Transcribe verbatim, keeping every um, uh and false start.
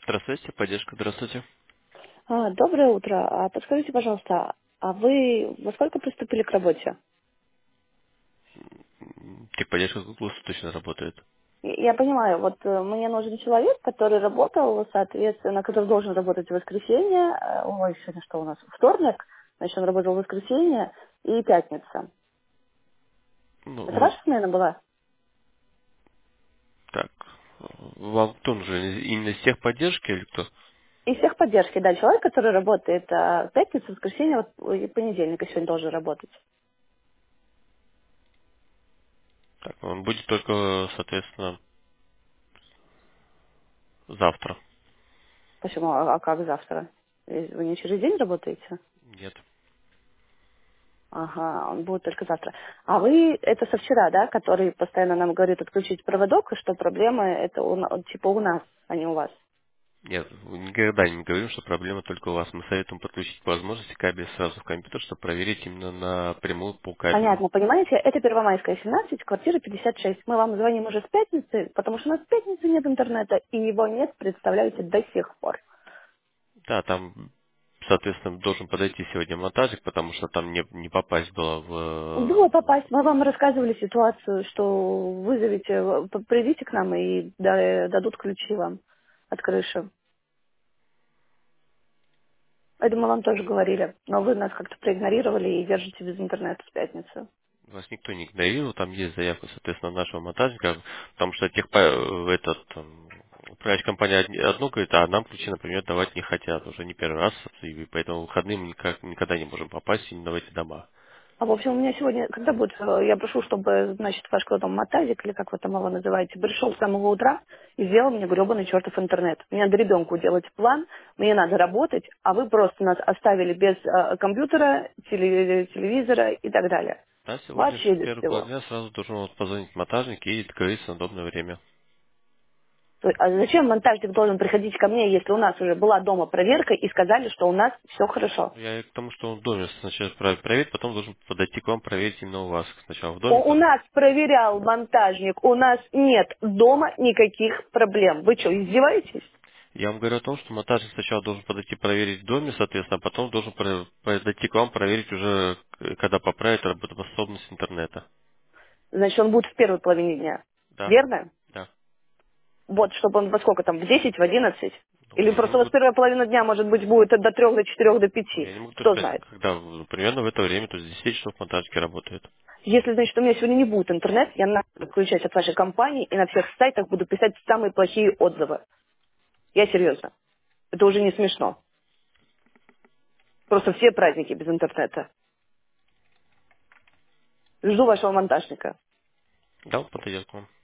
Здравствуйте, поддержка, здравствуйте. А, доброе утро. А подскажите, пожалуйста, а вы во сколько приступили к работе? М, Техподдержка круглосуточно работает. Я понимаю, вот э, мне нужен человек, который работал, соответственно, который должен работать в воскресенье, э, ой, сегодня что у нас, вторник, значит, он работал в воскресенье и пятница. Ну, Это вы- ваша смена была? так, э, вам кто нужен? Именно из техподдержки или кто? Из всех поддержки, да, человек, который работает а, пятница, воскресенье вот, и понедельник, и сегодня должен работать. Так, он будет только, соответственно, завтра. Почему, а, а как завтра? Э, Вы не через день работаете? Нет. Ага, он будет только завтра. А вы, это со вчера, да, который постоянно нам говорит отключить проводок, и что проблемы это у, на- типа у нас, а не у вас. Нет, никогда не говорим, что проблема только у вас. Мы советуем подключить по возможности кабель сразу в компьютер, чтобы проверить именно напрямую по кабелю. Понятно, понимаете, это Первомайская, семнадцать, квартира пятьдесят шесть. Мы вам звоним уже с пятницы, потому что у нас в пятницу нет интернета, и его нет, представляете, до сих пор. Да, там, соответственно, должен подойти сегодня монтажик, потому что там не, не попасть было Было в... попасть, мы вам рассказывали ситуацию, что вызовите, э, п- придите к нам и да- дадут ключи вам от крыши. Это мы вам тоже говорили, но вы нас как-то проигнорировали и держите без интернета с пятницы. Вас никто не игнорировал, там есть заявка, соответственно, нашего монтажника, потому что тех, этот, там, управляющая компания одни- одно говорит, а нам ключи, например, давать не хотят, уже не первый раз, и поэтому в выходные мы никак, никогда не можем попасть именно в эти дома. А в общем, у меня сегодня, когда будет, э, я прошу, чтобы, значит, ваш кто там мотазик, или как вы там его называете, пришел с самого утра и сделал мне гребаный чертов интернет. Мне надо ребенку делать план, мне надо работать, а вы просто нас оставили без э, компьютера, теле- телевизора и так далее. Да, сегодня же Вообще в без первый всего. полдня сразу должен вот позвонить монтажник и договориться на удобное время. То есть, а зачем монтажник должен приходить ко мне, если у нас уже была дома проверка и сказали, что у нас все хорошо? Я и к тому, что он в доме сначала про- проверит, потом должен подойти к вам проверить именно у вас. Сначала в У, доме, у потом... нас проверял монтажник, у нас нет дома никаких проблем. Вы что, издеваетесь? Я вам говорю о том, что монтажник сначала должен подойти проверить в доме, соответственно, а потом должен про- подойти к вам проверить уже, к- когда поправит работоспособность интернета. Значит, он будет в первой половине дня. Да, Верно? да. Вот, чтобы он во сколько там, в десять, в одиннадцать? Ну, Или я не просто у вас могу, первая половина дня, может быть, будет до трех, до четырех, до пяти? я не могу Кто точно сказать, знает? когда, в- примерно в это время, то есть десять часов монтажники работают. Если, значит, у меня сегодня не будет интернет, я надо включать от вашей компании и на всех сайтах буду писать самые плохие отзывы. Я серьезно. Это уже не смешно. Просто все праздники без интернета. Жду вашего монтажника. Да, он подойдет к вам.